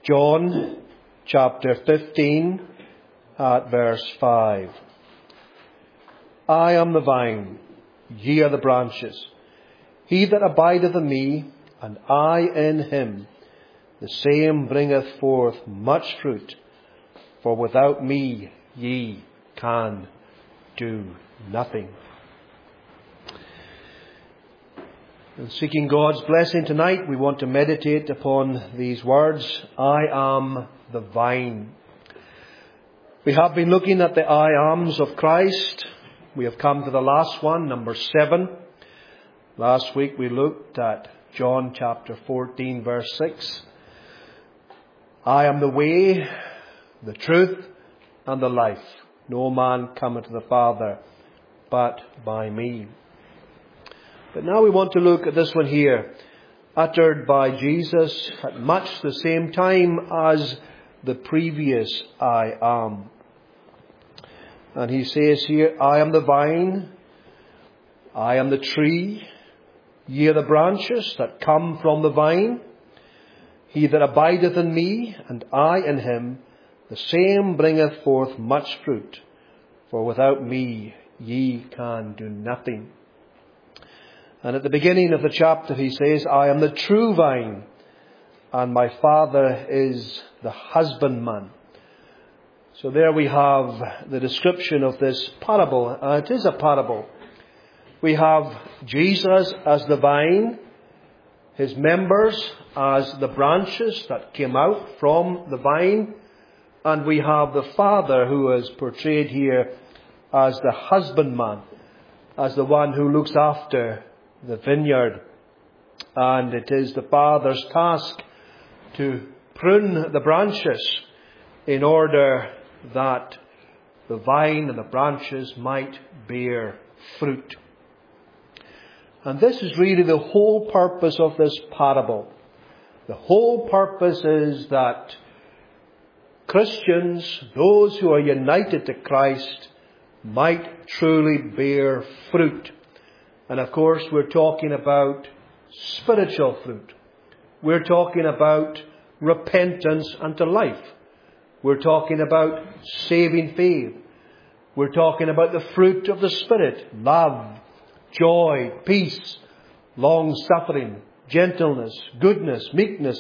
John chapter 15 at verse 5. I am the vine, ye are the branches. He that abideth in me, and I in him, the same bringeth forth much fruit. For without me ye can do nothing. And seeking God's blessing tonight, we want to meditate upon these words, I am the vine. We have been looking at the I ams of Christ. We have come to the last one, number 7. Last week we looked at John chapter 14, verse 6. I am the way, the truth, and the life. No man cometh to the Father but by me. But now we want to look at this one here, uttered by Jesus at much the same time as the previous I am. And he says here, I am the vine, I am the tree, ye are the branches that come from the vine. He that abideth in me, and I in him, the same bringeth forth much fruit. For without me ye can do nothing. And at the beginning of the chapter he says, I am the true vine, and my Father is the husbandman. So there we have the description of this parable. It is a parable. We have Jesus as the vine, his members as the branches that came out from the vine, and we have the Father who is portrayed here as the husbandman, as the one who looks after the vineyard. And it is the Father's task to prune the branches in order that the vine and the branches might bear fruit. And this is really the whole purpose of this parable. The whole purpose is that Christians, those who are united to Christ, might truly bear fruit. And of course, we're talking about spiritual fruit. We're talking about repentance unto life. We're talking about saving faith. We're talking about the fruit of the Spirit. Love, joy, peace, long-suffering, gentleness, goodness, meekness,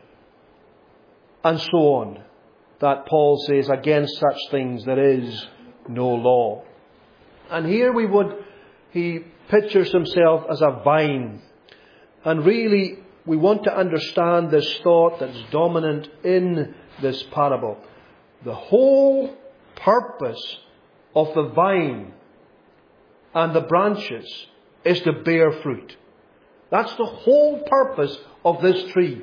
and so on. That Paul says, against such things there is no law. And here he pictures himself as a vine. And really, we want to understand this thought that's dominant in this parable. The whole purpose of the vine and the branches is to bear fruit. That's the whole purpose of this tree.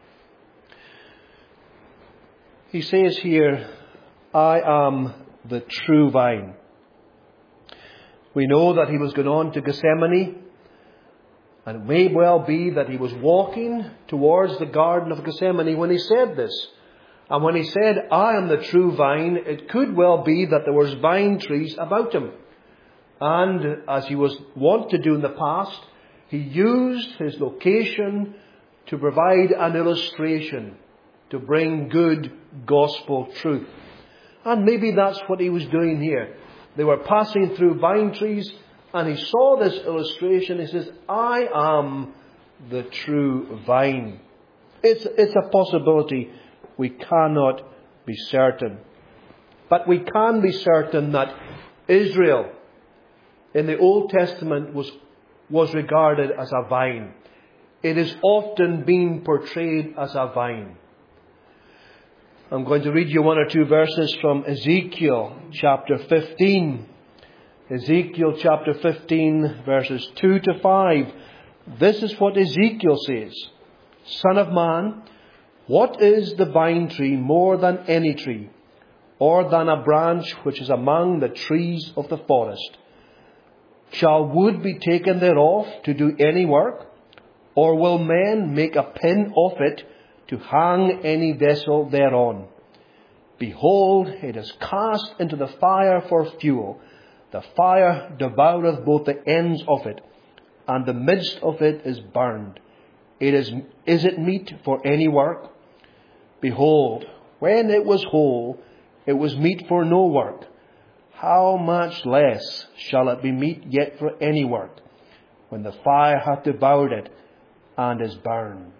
He says here, I am the true vine. We know that he was going on to Gethsemane, and it may well be that he was walking towards the Garden of Gethsemane when he said this. And when he said, I am the true vine, it could well be that there was vine trees about him. And as he was wont to do in the past, he used his location to provide an illustration, to bring good gospel truth. And maybe that's what he was doing here. They were passing through vine trees, and he saw this illustration. He says, I am the true vine. It's a possibility. We cannot be certain. But we can be certain that Israel in the Old Testament was regarded as a vine. It is often being portrayed as a vine. I'm going to read you one or two verses from Ezekiel chapter 15. Ezekiel chapter 15 verses 2 to 5. This is what Ezekiel says. Son of man, what is the vine tree more than any tree, or than a branch which is among the trees of the forest? Shall wood be taken thereof to do any work? Or will men make a pin of it to hang any vessel thereon? Behold, it is cast into the fire for fuel. The fire devoureth both the ends of it, and the midst of it is burned. Is it meat for any work? Behold, when it was whole, it was meet for no work. How much less shall it be meet yet for any work, when the fire hath devoured it and is burned?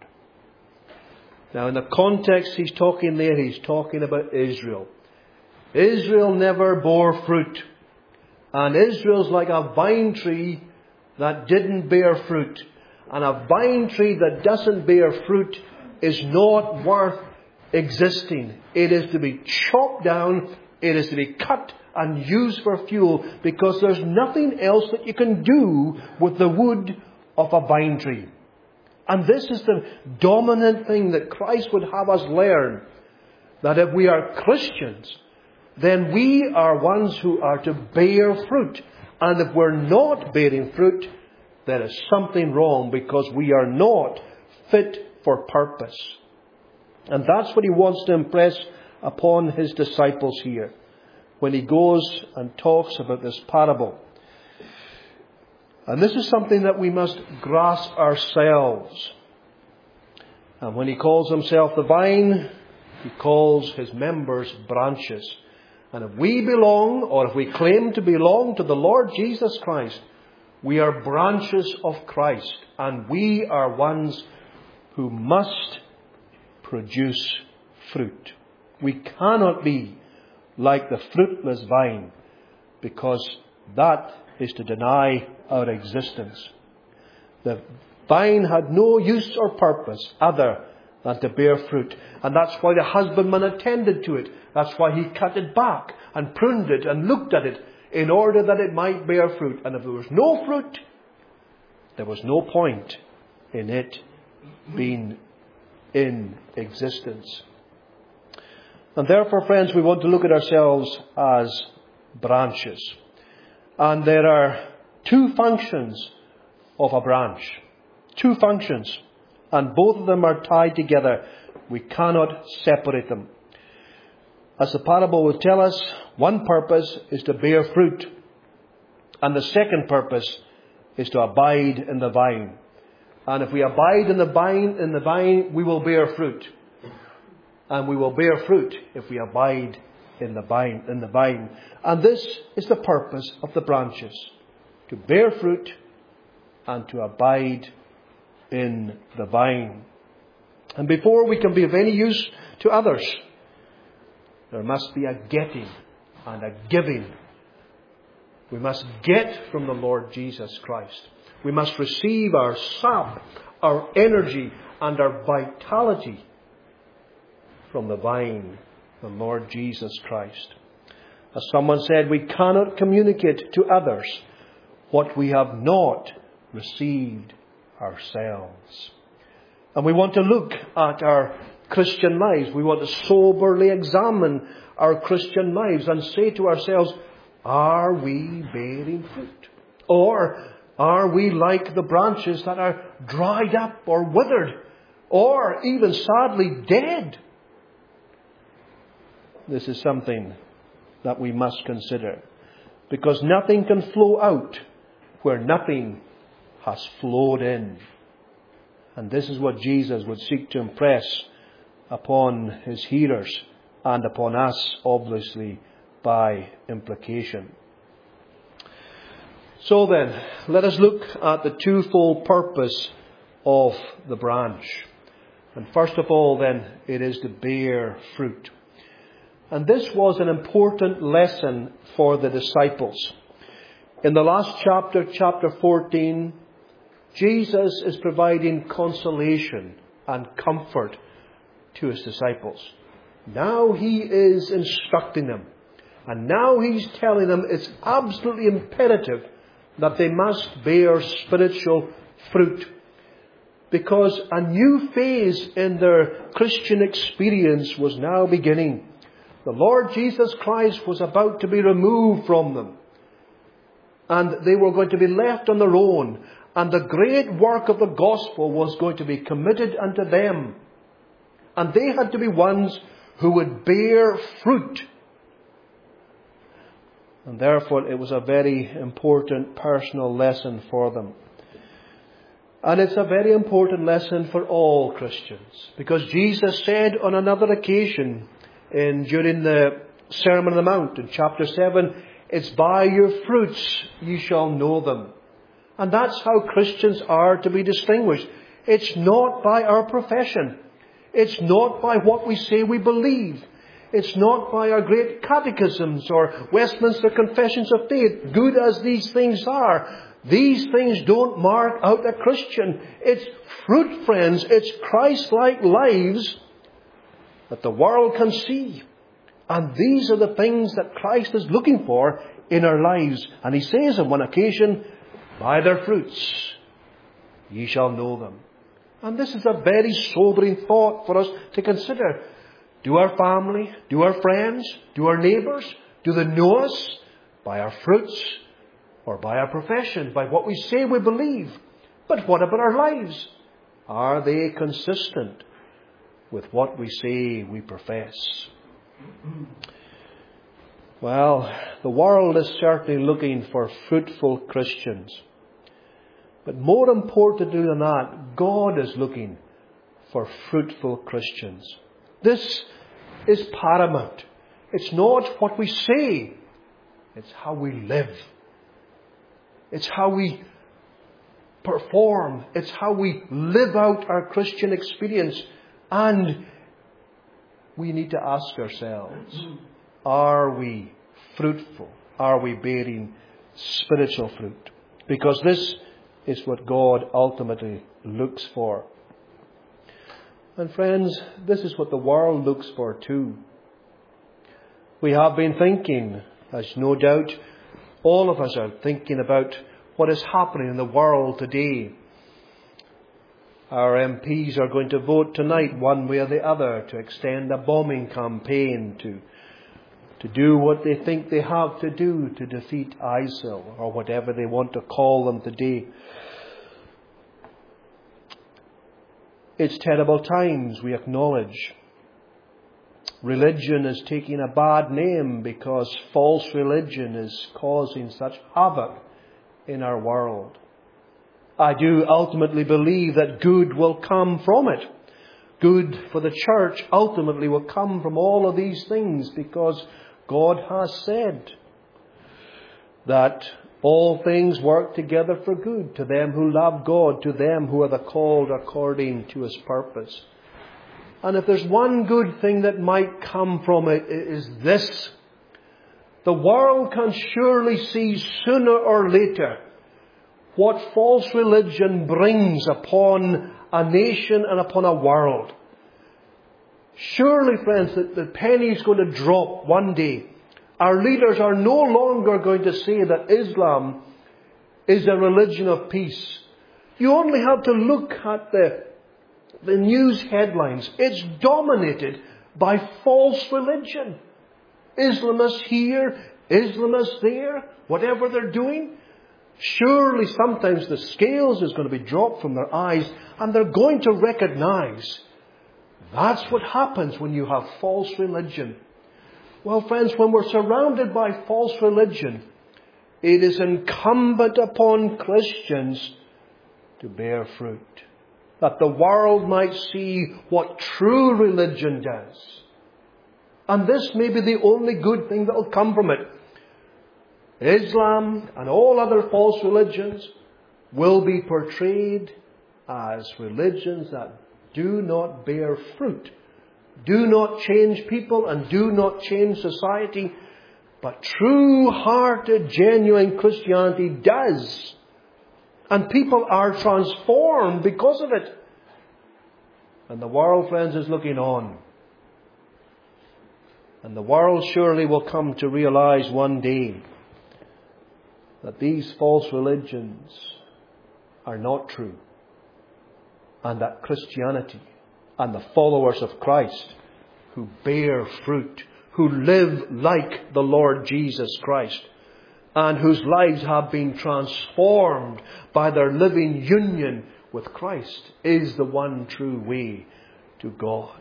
Now in the context he's talking there, he's talking about Israel. Israel never bore fruit. And Israel's like a vine tree that didn't bear fruit. And a vine tree that doesn't bear fruit is not worth existing. It is to be chopped down. It is to be cut and used for fuel, because there's nothing else that you can do with the wood of a vine tree. And this is the dominant thing that Christ would have us learn. That if we are Christians, then we are ones who are to bear fruit. And if we're not bearing fruit, there is something wrong, because we are not fit for purpose. And that's what he wants to impress upon his disciples here, when he goes and talks about this parable. And this is something that we must grasp ourselves. And when he calls himself the vine, he calls his members branches. And if we belong, or if we claim to belong to the Lord Jesus Christ, we are branches of Christ. And we are ones who must produce fruit. We cannot be like the fruitless vine, because that is to deny our existence. The vine had no use or purpose other than to bear fruit. And that's why the husbandman attended to it. That's why he cut it back and pruned it and looked at it, in order that it might bear fruit. And if there was no fruit, there was no point in it being in existence. And therefore, friends, we want to look at ourselves as branches. And there are two functions of a branch. Two functions. And both of them are tied together. We cannot separate them. As the parable will tell us, one purpose is to bear fruit. And the second purpose is to abide in the vine. And if we abide in the vine, we will bear fruit. And we will bear fruit if we abide in the vine. And this is the purpose of the branches: to bear fruit and to abide in the vine. And before we can be of any use to others, there must be a getting and a giving. We must get from the Lord Jesus Christ. We must receive our sap, our energy, and our vitality from the vine, the Lord Jesus Christ. As someone said, we cannot communicate to others what we have not received ourselves. And we want to look at our Christian lives. We want to soberly examine our Christian lives and say to ourselves, are we bearing fruit? Or are we like the branches that are dried up or withered, or even sadly dead? This is something that we must consider, because nothing can flow out where nothing has flowed in. And this is what Jesus would seek to impress upon his hearers and upon us, obviously, by implication. So then, let us look at the twofold purpose of the branch. And first of all, then, it is to bear fruit. And this was an important lesson for the disciples. In the last chapter, chapter 14, Jesus is providing consolation and comfort to his disciples. Now he is instructing them. And now he's telling them it's absolutely imperative that they must bear spiritual fruit, because a new phase in their Christian experience was now beginning. The Lord Jesus Christ was about to be removed from them, and they were going to be left on their own, and the great work of the gospel was going to be committed unto them, and they had to be ones who would bear fruit. And therefore it was a very important personal lesson for them. And it's a very important lesson for all Christians. Because Jesus said on another occasion during the Sermon on the Mount in chapter 7, it's by your fruits you shall know them. And that's how Christians are to be distinguished. It's not by our profession. It's not by what we say we believe. It's not by our great catechisms or Westminster Confessions of Faith. Good as these things are, these things don't mark out a Christian. It's fruit, friends. It's Christ-like lives that the world can see. And these are the things that Christ is looking for in our lives. And He says on one occasion, by their fruits ye shall know them. And this is a very sobering thought for us to consider. Do our family, do our friends, do our neighbours, do they know us by our fruits or by our profession, by what we say we believe? But what about our lives? Are they consistent with what we say we profess? Well, the world is certainly looking for fruitful Christians. But more importantly than that, God is looking for fruitful Christians. This is paramount. It's not what we say. It's how we live. It's how we perform. It's how we live out our Christian experience. And we need to ask ourselves, are we fruitful? Are we bearing spiritual fruit? Because this is what God ultimately looks for. And friends, this is what the world looks for too. We have been thinking, as no doubt all of us are thinking about what is happening in the world today. Our MPs are going to vote tonight one way or the other to extend a bombing campaign, to do what they think they have to do to defeat ISIL, or whatever they want to call them today. It's terrible times, we acknowledge. Religion is taking a bad name because false religion is causing such havoc in our world. I do ultimately believe that good will come from it. Good for the church ultimately will come from all of these things, because God has said that all things work together for good to them who love God, to them who are the called according to His purpose. And if there's one good thing that might come from it, it is this. The world can surely see sooner or later what false religion brings upon a nation and upon a world. Surely, friends, that the penny is going to drop one day. Our leaders are no longer going to say that Islam is a religion of peace. You only have to look at the news headlines. It's dominated by false religion. Islamists here, Islamists there, whatever they're doing. Surely sometimes the scales is going to be dropped from their eyes, and they're going to recognize that's what happens when you have false religion. Well, friends, when we're surrounded by false religion, it is incumbent upon Christians to bear fruit, that the world might see what true religion does. And this may be the only good thing that will come from it. Islam and all other false religions will be portrayed as religions that do not bear fruit, do not change people and do not change society. But true-hearted, genuine Christianity does. And people are transformed because of it. And the world, friends, is looking on. And the world surely will come to realize one day that these false religions are not true. And that Christianity and the followers of Christ who bear fruit, who live like the Lord Jesus Christ, and whose lives have been transformed by their living union with Christ, is the one true way to God.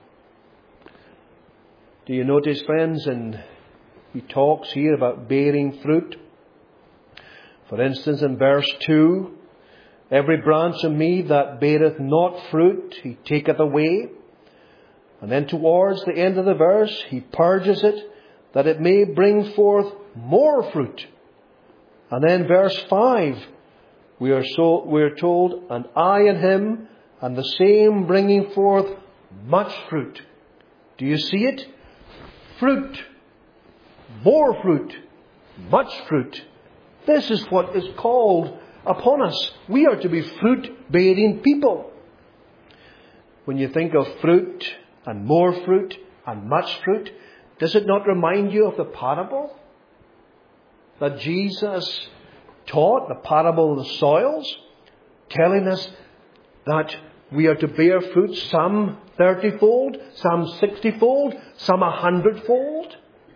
Do you notice, friends, and he talks here about bearing fruit. For instance, in verse 2, Every branch in me that beareth not fruit, He taketh away. And then towards the end of the verse, He purges it, that it may bring forth more fruit. And then verse 5, we are told, and I in Him, and the same bringing forth much fruit. Do you see it? Fruit. More fruit. Much fruit. This is what is called upon us. We are to be fruit-bearing people. When you think of fruit and more fruit and much fruit, does it not remind you of the parable that Jesus taught, the parable of the soils, telling us that we are to bear fruit, some 30-fold, some 60-fold, some 100-fold?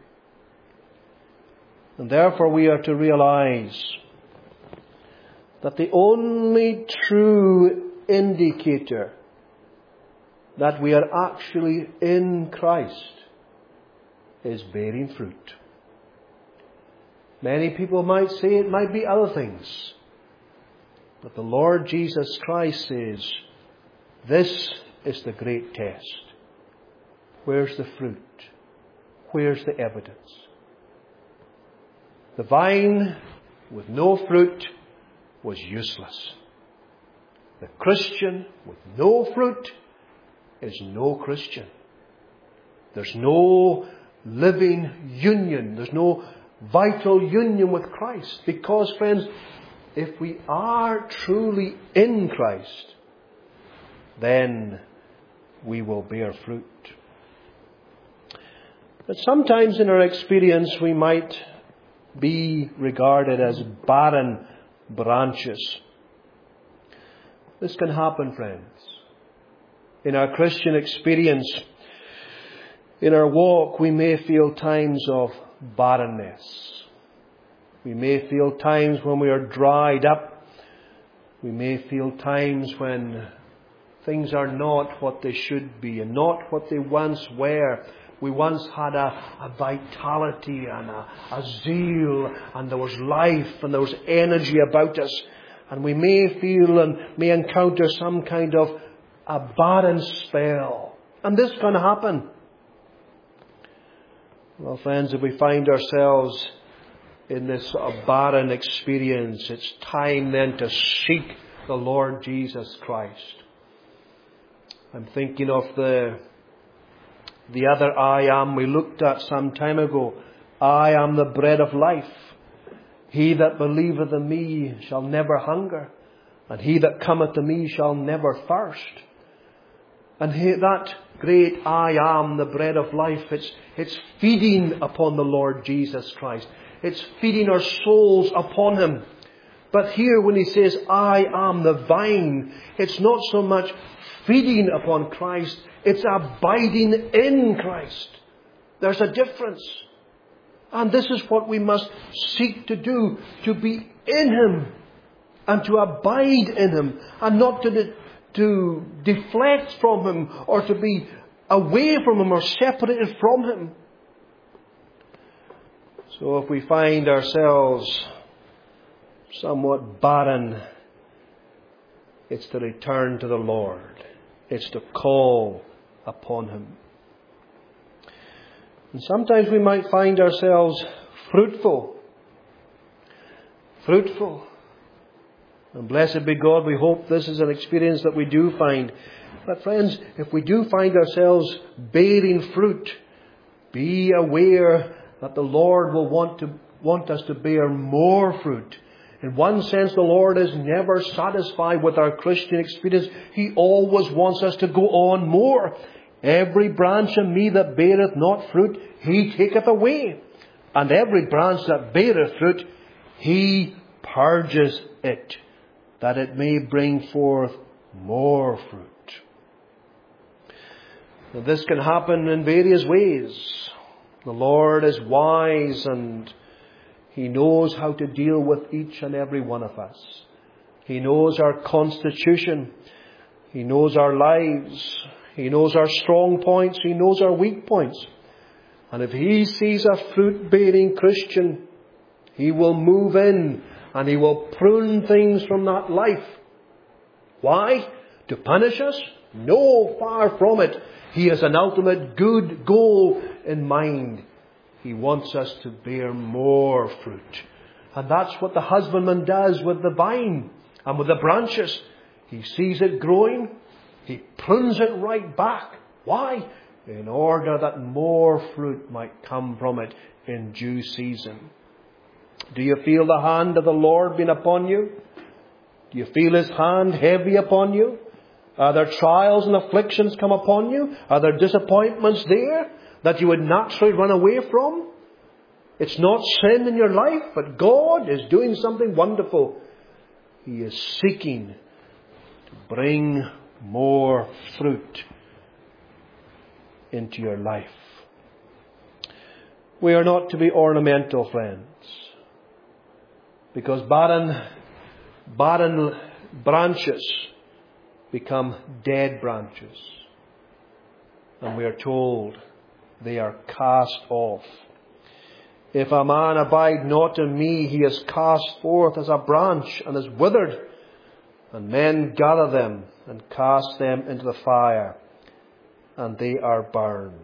And therefore we are to realize that the only true indicator that we are actually in Christ is bearing fruit. Many people might say it might be other things. But the Lord Jesus Christ says, this is the great test. Where's the fruit? Where's the evidence? The vine with no fruit was useless. The Christian with no fruit is no Christian. There's no living union. There's no vital union with Christ. Because, friends, if we are truly in Christ, then we will bear fruit. But sometimes in our experience we might be regarded as barren branches. This can happen, friends. In our Christian experience, in our walk, we may feel times of barrenness. We may feel times when we are dried up. We may feel times when things are not what they should be and not what they once were. We once had a vitality and a zeal, and there was life and there was energy about us. And we may feel and may encounter some kind of a barren spell. And this can happen. Well, friends, if we find ourselves in this barren experience, it's time then to seek the Lord Jesus Christ. I'm thinking of the other I am we looked at some time ago. I am the bread of life. He that believeth in me shall never hunger, and he that cometh to me shall never thirst. And that great I am, the bread of life, it's feeding upon the Lord Jesus Christ. It's feeding our souls upon Him. But here when He says, I am the vine, it's not so much feeding upon Christ, it's abiding in Christ. There's a difference. And this is what we must seek to do, to be in Him and to abide in Him, and not to deflect from Him or to be away from Him or separated from Him. So if we find ourselves somewhat barren, it's to return to the Lord. It's to call upon Him. And sometimes we might find ourselves fruitful. Fruitful. And blessed be God, we hope this is an experience that we do find. But friends, if we do find ourselves bearing fruit, be aware that the Lord will want us to bear more fruit. In one sense, the Lord is never satisfied with our Christian experience. He always wants us to go on more. Every branch in me that beareth not fruit, He taketh away. And every branch that beareth fruit, He purges it, that it may bring forth more fruit. Now, this can happen in various ways. The Lord is wise and He knows how to deal with each and every one of us. He knows our constitution. He knows our lives. He knows our strong points. He knows our weak points. And if He sees a fruit-bearing Christian, He will move in and He will prune things from that life Why? To punish us? No, far from it. He has an ultimate good goal in mind. He wants us to bear more fruit. And that's what the husbandman does with the vine and with the branches. He sees it growing. He prunes it right back. Why? In order that more fruit might come from it in due season. Do you feel the hand of the Lord being upon you? Do you feel His hand heavy upon you? Are there trials and afflictions come upon you? Are there disappointments there that you would naturally run away from? It's not sin in your life, but God is doing something wonderful. He is seeking to bring more fruit into your life. We are not to be ornamental, friends, because barren branches become dead branches. And we are told they are cast off. If a man abide not in me, he is cast forth as a branch and is withered. And men gather them and cast them into the fire, and they are burned.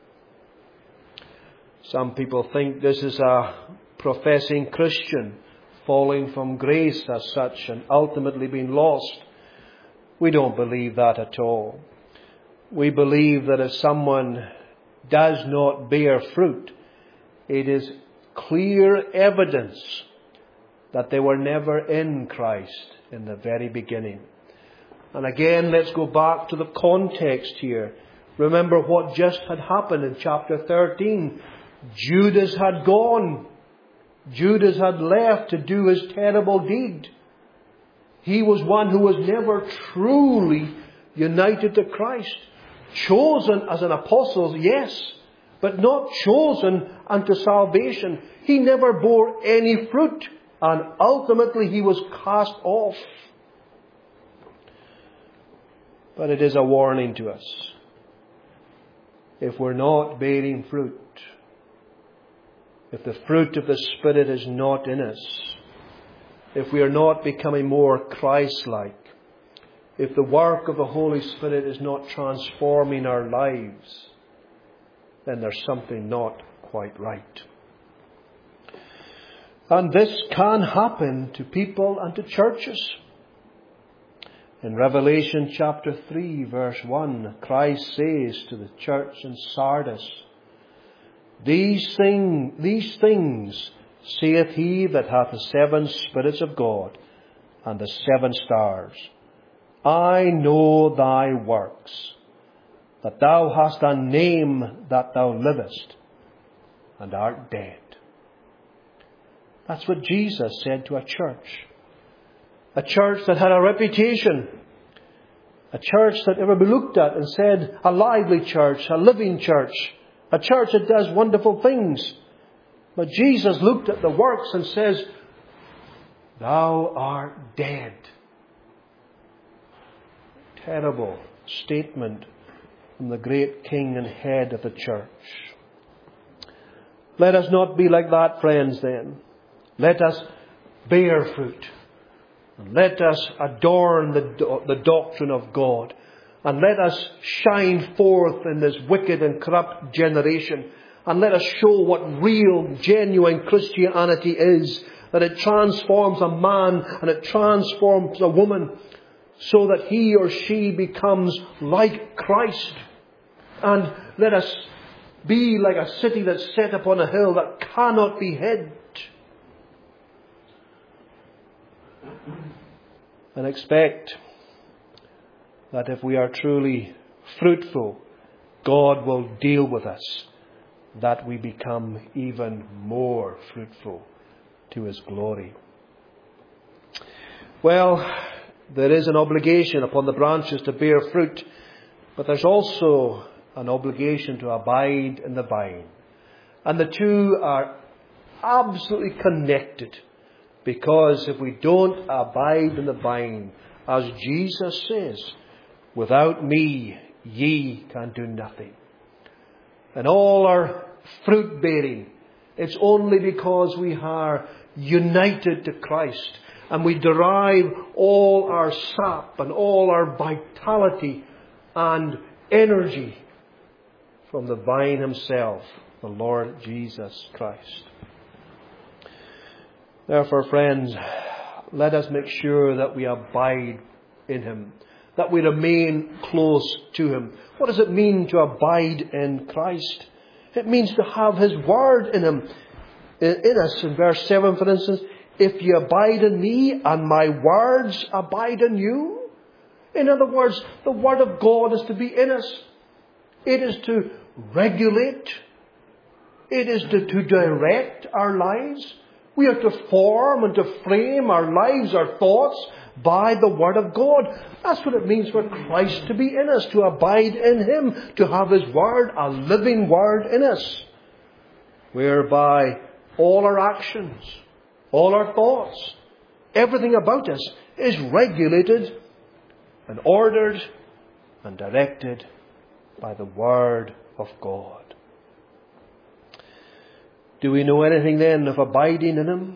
Some people think this is a professing Christian falling from grace as such and ultimately being lost. We don't believe that at all. We believe that if someone does not bear fruit, it is clear evidence that they were never in Christ in the very beginning. And again, let's go back to the context here. Remember what just had happened in chapter 13. Judas had gone. Judas had left to do his terrible deed. He was one who was never truly united to Christ. Chosen as an apostle, yes, but not chosen unto salvation. He never bore any fruit, and ultimately he was cast off. But it is a warning to us. If we're not bearing fruit, if the fruit of the Spirit is not in us, if we are not becoming more Christ-like, if the work of the Holy Spirit is not transforming our lives, then there's something not quite right. And this can happen to people and to churches. In Revelation chapter 3 verse 1, Christ says to the church in Sardis, These things saith he that hath the 7 Spirits of God and the 7 stars. I know thy works, that thou hast a name that thou livest, and art dead. That's what Jesus said to a church. A church that had a reputation. A church that everybody looked at and said, a lively church, a living church. A church that does wonderful things. But Jesus looked at the works and says, Thou art dead. Terrible statement from the great King and head of the church. Let us not be like that, friends, then. Let us bear fruit. And let us adorn the doctrine of God. And let us shine forth in this wicked and corrupt generation. And let us show what real, genuine Christianity is. That it transforms a man and it transforms a woman so that he or she becomes like Christ. And let us be like a city that's set upon a hill that cannot be hid. And expect that if we are truly fruitful, God will deal with us, that we become even more fruitful to His glory. Well, there is an obligation upon the branches to bear fruit, but there's also an obligation to abide in the vine. And the two are absolutely connected, because if we don't abide in the vine, as Jesus says, without me ye can do nothing. And all our fruit bearing, it's only because we are united to Christ And we derive all our sap and all our vitality and energy from the vine himself, the Lord Jesus Christ. Therefore, friends, let us make sure that we abide in him, that we remain close to him. What does it mean to abide in Christ? It means to have his word in him, in us. In verse 7, for instance, if you abide in me and my words abide in you. In other words, the word of God is to be in us. It is to regulate. It is to direct our lives. We are to form and to frame our lives, our thoughts, by the Word of God. That's what it means for Christ to be in us, to abide in him, to have his Word, a living Word in us, whereby all our actions, all our thoughts, everything about us is regulated and ordered and directed by the Word of God. Do we know anything then of abiding in him?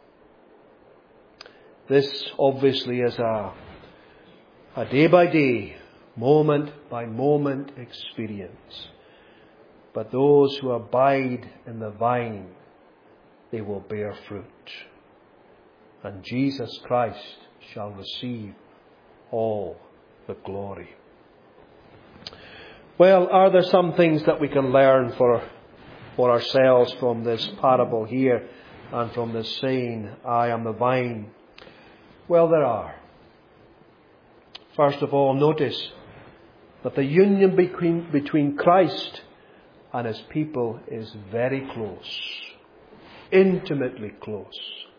This obviously is a day-by-day, moment-by-moment experience. But those who abide in the vine, they will bear fruit. And Jesus Christ shall receive all the glory. Well, are there some things that we can learn for ourselves from this parable here and from this saying, I am the vine? Well, there are. First of all, notice that the union between Christ and his people is very close, intimately close.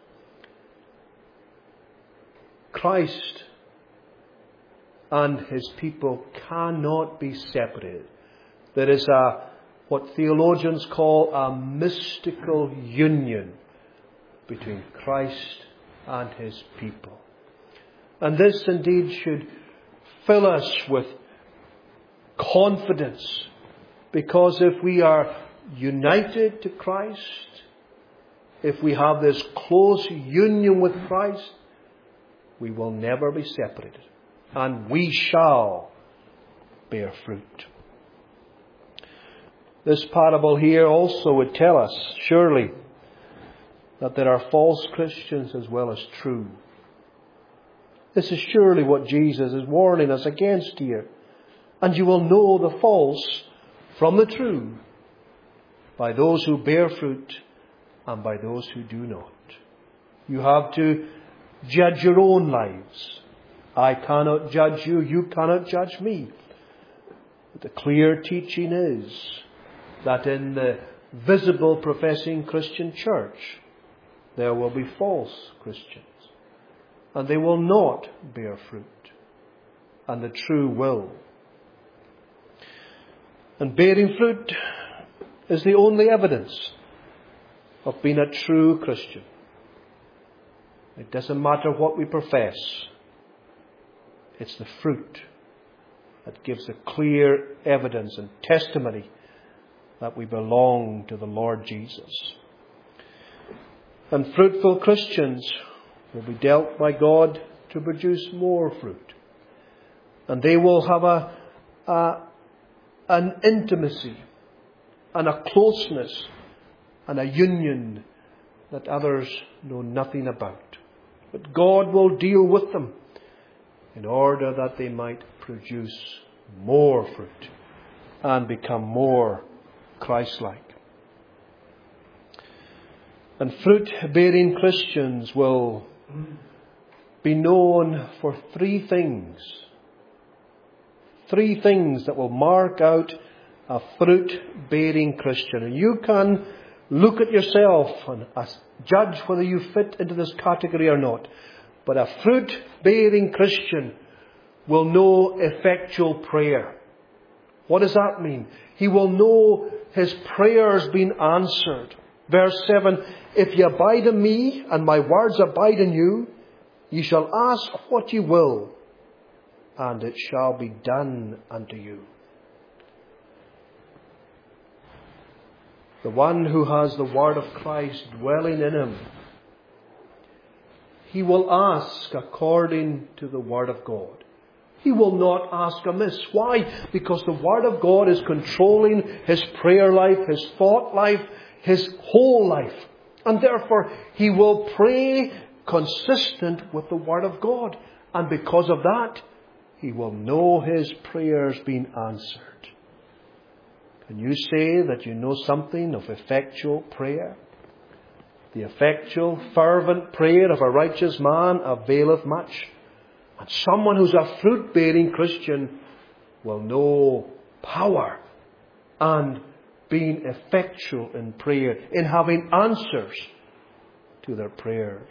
Christ and his people cannot be separated. There is what theologians call a mystical union between Christ and his people. And this indeed should fill us with confidence, because if we are united to Christ, if we have this close union with Christ, we will never be separated, and we shall bear fruit. This parable here also would tell us, surely, that there are false Christians as well as true. This is surely what Jesus is warning us against here. And you will know the false from the true by those who bear fruit and by those who do not. You have to judge your own lives. I cannot judge you, you cannot judge me. But the clear teaching is that in the visible professing Christian church, there will be false Christians, and they will not bear fruit, and the true will. And bearing fruit is the only evidence of being a true Christian. It doesn't matter what we profess. It's the fruit that gives a clear evidence and testimony that we belong to the Lord Jesus. And fruitful Christians will be dealt by God to produce more fruit. And they will have an intimacy and a closeness and a union that others know nothing about. But God will deal with them in order that they might produce more fruit and become more Christ-like. And fruit-bearing Christians will be known for three things. Three things that will mark out a fruit-bearing Christian. And you can look at yourself and judge whether you fit into this category or not. But a fruit-bearing Christian will know effectual prayer. What does that mean? He will know his prayers being answered. Verse 7, if you abide in me and my words abide in you, ye shall ask what ye will, and it shall be done unto you. The one who has the word of Christ dwelling in him, he will ask according to the Word of God. He will not ask amiss. Why? Because the Word of God is controlling his prayer life, his thought life, his whole life. And therefore, he will pray consistent with the Word of God. And because of that, he will know his prayers being answered. Can you say that you know something of effectual prayer? The effectual, fervent prayer of a righteous man availeth much. And someone who's a fruit-bearing Christian will know power and being effectual in prayer, in having answers to their prayers.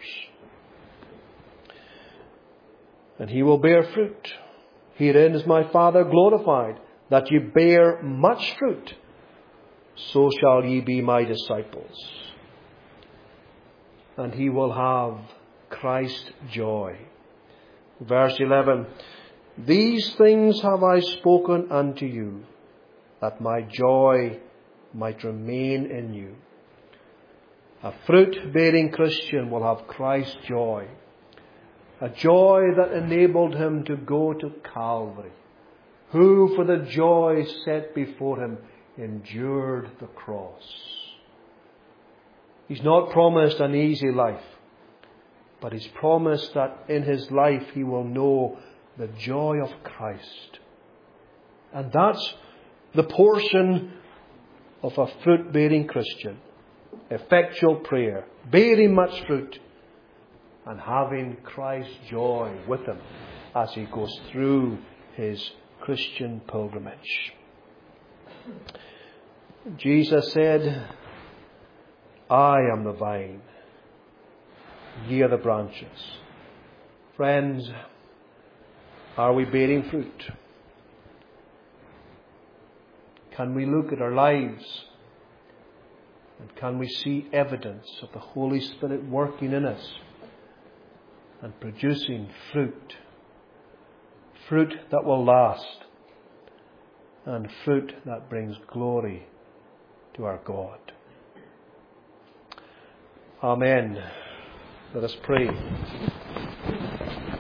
And he will bear fruit. Herein is my Father glorified, that ye bear much fruit, so shall ye be my disciples. And he will have Christ's joy. Verse 11, these things have I spoken unto you, that my joy might remain in you. A fruit-bearing Christian will have Christ's joy. A joy that enabled him to go to Calvary. Who for the joy set before him endured the cross. He's not promised an easy life, but he's promised that in his life he will know the joy of Christ. And that's the portion of a fruit-bearing Christian. Effectual prayer, bearing much fruit, and having Christ's joy with him as he goes through his Christian pilgrimage. Jesus said, I am the vine, ye are the branches. Friends, are we bearing fruit? Can we look at our lives and can we see evidence of the Holy Spirit working in us and producing fruit? Fruit that will last, and fruit that brings glory to our God. Amen. Let us pray.